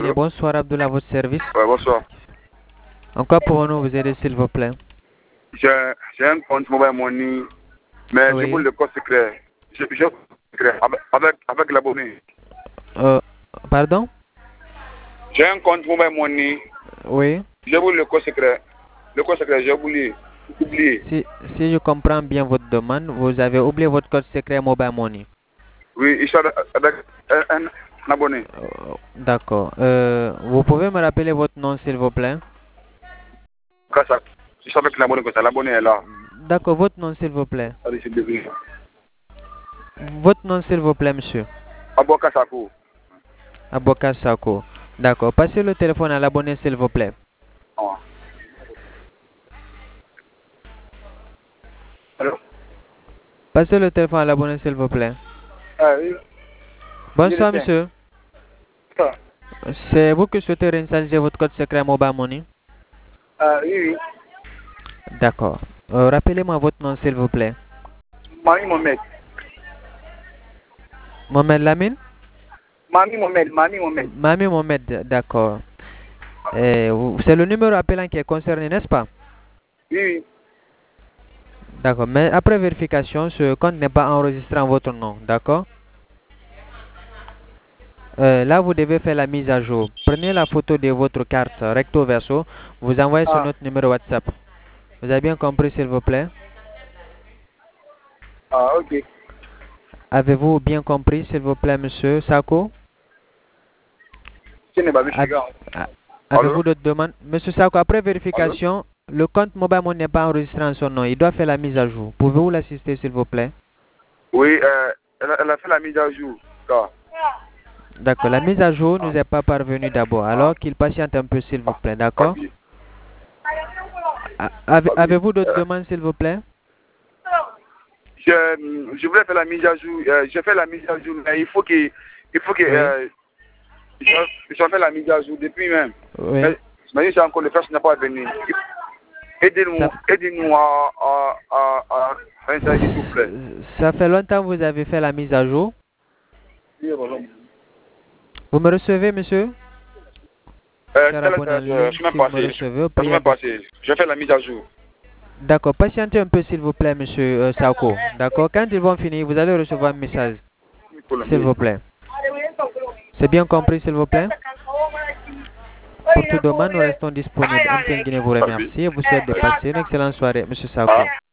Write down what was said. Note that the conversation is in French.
Et bonsoir Abdullah, à votre service. Ouais, bonsoir. En quoi pouvons-nous vous aider, s'il vous plaît? J'ai un compte mobile money, mais Oui. je voulais le code secret. J'ai le code secret avec l'abonné. Pardon? J'ai un compte mobile money, Oui. j'ai voulu le code secret. Le code secret, j'ai oublié. Si je comprends bien votre demande, vous avez oublié votre code secret Mobile Money. Oui, il sort avec un abonné. D'accord. Vous pouvez me rappeler votre nom, s'il vous plaît? Quand ça, je suis avec l'abonné comme ça, l'abonné est là. D'accord, votre nom, s'il vous plaît. Allez, c'est devenu. Votre nom, s'il vous plaît, monsieur. Aboka Sako. Aboka Sako. D'accord. Passez le téléphone à l'abonné, s'il vous plaît. Oh. Allô? Passez le téléphone à l'abonné, s'il vous plaît. Oui. Bonsoir, monsieur. Ça. C'est vous qui souhaitez réinstaller votre code secret Mobile Money? Oui. D'accord. Rappelez-moi votre nom, s'il vous plaît. Mami Mohamed. Mohamed Lamine? Mami Mohamed. Mami Mohamed, d'accord. C'est le numéro appelant qui est concerné, n'est-ce pas? Oui. D'accord, mais après vérification, ce compte n'est pas enregistré en votre nom, d'accord? Là, vous devez faire la mise à jour. Prenez la photo de votre carte recto verso, vous envoyez sur notre numéro WhatsApp. Vous avez bien compris, s'il vous plaît? Ok. Avez-vous bien compris, s'il vous plaît, monsieur Sako? Avez-vous d'autres demandes? Monsieur Sako, après vérification, le compte Mobile Money n'est pas enregistré en son nom. Il doit faire la mise à jour. Pouvez-vous l'assister, s'il vous plaît? Oui, elle a fait la mise à jour. D'accord, la mise à jour ne nous est pas parvenue d'abord. Alors qu'il patiente un peu, s'il vous plaît, d'accord? Avez-vous d'autres demandes, s'il vous plaît? Je voulais faire la mise à jour. J'ai fait la mise à jour, mais il faut que je fais la mise à jour depuis même. Oui. Mais j'ai encore le fait, ce n'est pas venu. Aidez-nous à faire s'il vous plaît. Ça fait longtemps que vous avez fait la mise à jour. Vous me recevez, monsieur? Je suis passé. Je fais la mise à jour. D'accord, patientez un peu, s'il vous plaît, monsieur Sako. D'accord, quand ils vont finir, vous allez recevoir un message. S'il vous plaît. C'est bien compris, s'il vous plaît? Pour toute demande, nous restons disponibles. MTN Guinée vous remercie et vous souhaite de passer une excellente soirée, monsieur Sako.